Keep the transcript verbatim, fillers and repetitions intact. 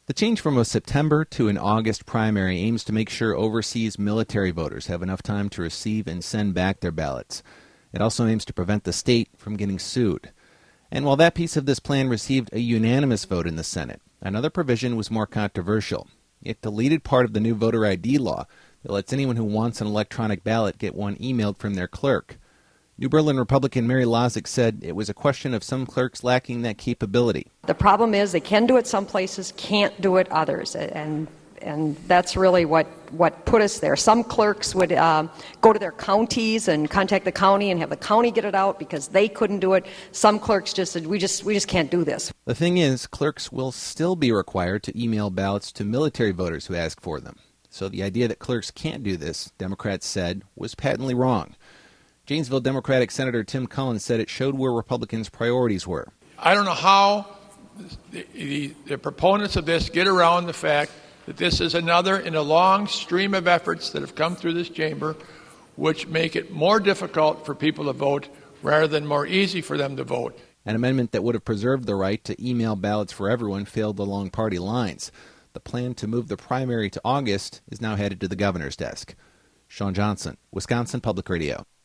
The change from a September to an August primary aims to make sure overseas military voters have enough time to receive and send back their ballots. It also aims to prevent the state from getting sued. And while that piece of this plan received a unanimous vote in the Senate, another provision was more controversial. It deleted part of the new voter I D law that lets anyone who wants an electronic ballot get one emailed from their clerk. New Berlin Republican Mary Lozick said it was a question of some clerks lacking that capability. The problem is they can do it some places, can't do it others, and and that's really what, what put us there. Some clerks would uh, go to their counties and contact the county and have the county get it out because they couldn't do it. Some clerks just said, we just we just can't do this. The thing is, clerks will still be required to email ballots to military voters who ask for them. So the idea that clerks can't do this, Democrats said, was patently wrong. Janesville Democratic Senator Tim Cullen said it showed where Republicans' priorities were. I don't know how the, the, the proponents of this get around the fact that this is another in a long stream of efforts that have come through this chamber which make it more difficult for people to vote rather than more easy for them to vote. An amendment that would have preserved the right to email ballots for everyone failed along party lines. The plan to move the primary to August is now headed to the governor's desk. Sean Johnson, Wisconsin Public Radio.